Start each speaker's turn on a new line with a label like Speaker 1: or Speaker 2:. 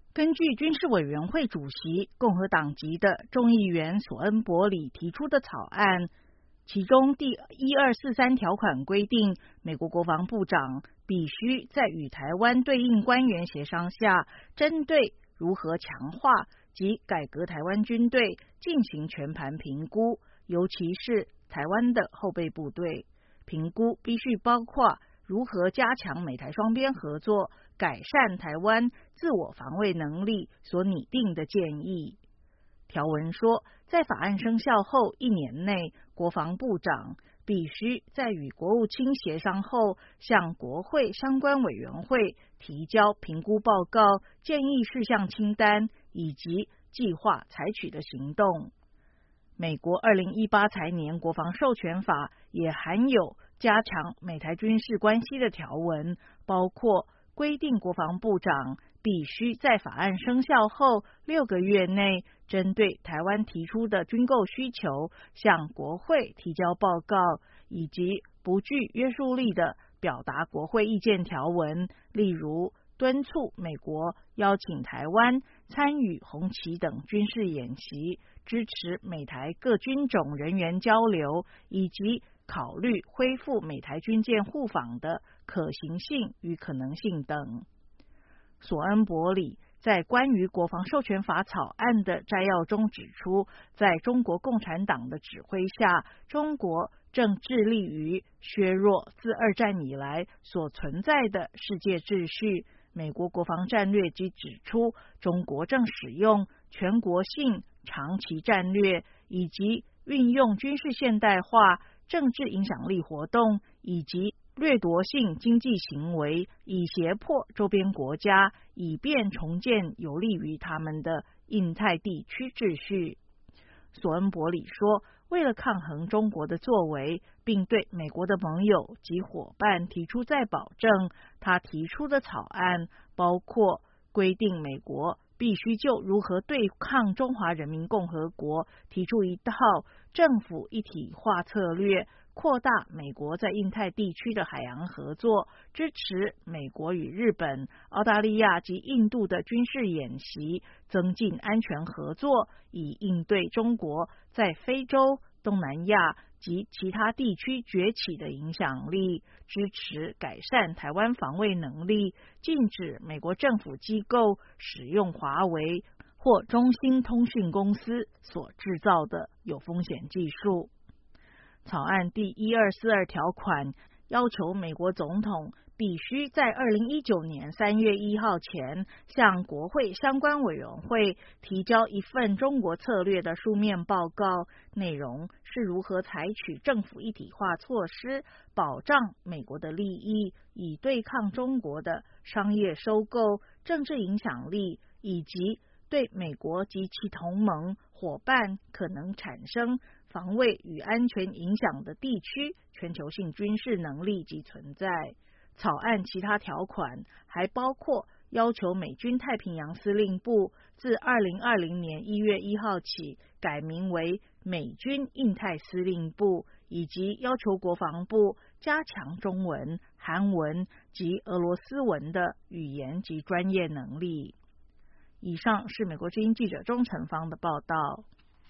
Speaker 1: 根据军事委员会主席共和党籍的众议员索恩伯里提出的草案，其中第1243条款规定，美国国防部长必须在与台湾对应官员协商下，针对如何强化及改革台湾军队进行全盘评估，尤其是台湾的后备部队。评估必须包括如何加强美台双边合作，改善台湾自我防卫能力所拟定的建议。条文说，在法案生效后1年内，国防部长必须在与国务卿协商后，向国会相关委员会提交评估报告、建议事项清单以及计划采取的行动。美国2018财年国防授权法也含有加强美台军事关系的条文，包括规定国防部长必须在法案生效后6个月内，针对台湾提出的军购需求向国会提交报告，以及不具约束力的表达国会意见条文，例如敦促美国邀请台湾参与红旗等军事演习，支持美台各军种人员交流，以及考虑恢复美台军舰互访的可行性与可能性等。索恩伯里在关于国防授权法草案的摘要中指出，在中国共产党的指挥下，中国正致力于削弱自2战以来所存在的世界秩序。美国国防战略即指出，中国正使用全国性长期战略，以及运用军事现代化、政治影响力活动以及掠夺性经济行为，以胁迫周边国家，以便重建有利于他们的印太地区秩序。索恩伯里说，为了抗衡中国的作为，并对美国的盟友及伙伴提出再保证，他提出的草案包括规定美国必须就如何对抗中华人民共和国提出一套政府一体化策略，扩大美国在印太地区的海洋合作，支持美国与日本、澳大利亚及印度的军事演习，增进安全合作，以应对中国在非洲、东南亚及其他地区崛起的影响力，支持改善台湾防卫能力，禁止美国政府机构使用华为或中兴通讯公司所制造的有风险技术。草案第1242条款要求美国总统必须在2019年3月1号前向国会相关委员会提交一份中国策略的书面报告，内容是如何采取政府一体化措施，保障美国的利益，以对抗中国的商业收购、政治影响力，以及对美国及其同盟伙伴可能产生防卫与安全影响的地区全球性军事能力及存在。草案其他条款还包括要求美军太平洋司令部自2020年1月1号起改名为美军印太司令部，以及要求国防部加强中文、韩文及俄罗斯文的语言及专业能力。以上是美国之音记者钟成芳的报道。